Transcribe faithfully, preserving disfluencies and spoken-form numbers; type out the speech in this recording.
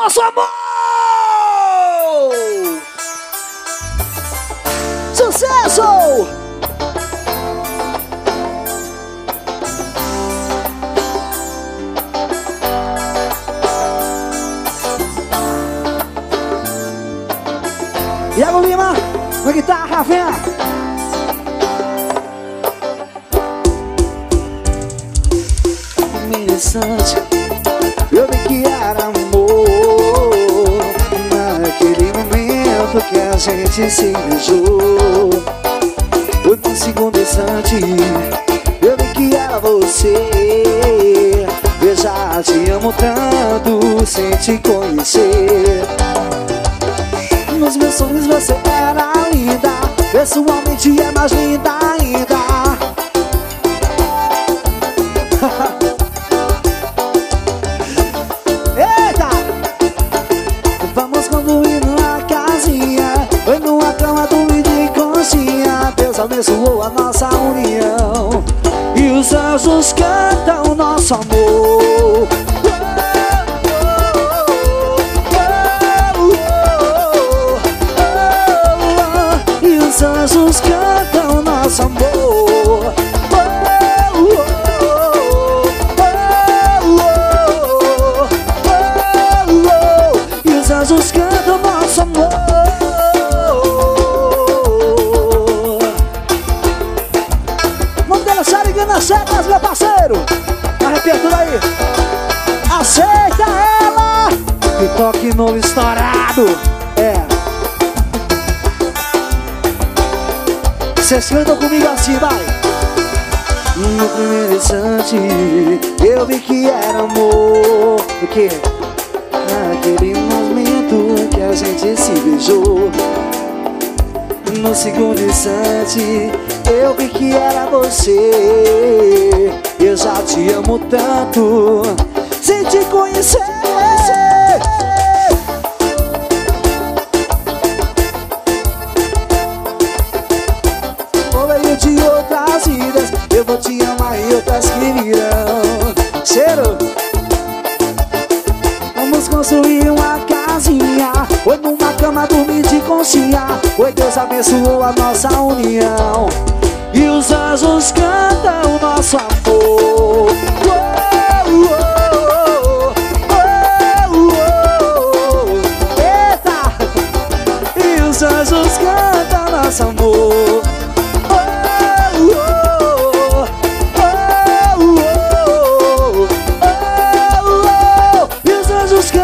nosso amor! Sucesso! Iago Lima, na guitarra, vem! Interessante, eu vi que era amor naquele momento que a gente se beijou. Foi um segundo instante, eu vi que era você. Eu já te amo tanto sem te conhecer. Nos meus sonhos você era linda, pessoalmente é mais linda ainda. Eita! Vamos construir numa casinha, foi numa cama, dormir de conchinha. Deus abençoou a nossa união e os anjos cantam nosso amor. Os anjos cantam nosso amor. Oh, oh, oh, oh, oh, oh. E os anjos cantam nosso amor. Vamos dançar e ganhar setas, meu parceiro. Arrepia tudo aí. Aceita ela. E toque novo estourado. É. Vocês cantam comigo assim, vai. No primeiro instante eu vi que era amor. O quê? Naquele momento que a gente se beijou. No segundo instante eu vi que era você. Eu já te amo tanto sem te conhecer. De outras vidas, eu vou te amar e outras que virão. Cheiro. Vamos construir uma casinha, ou numa cama dormir de conchinha. Oi, Deus abençoou a nossa união e os anjos cantam o nosso amor. Oh, oh, oh, oh, oh. Eita! E os anjos cantam nosso amor. E os anjos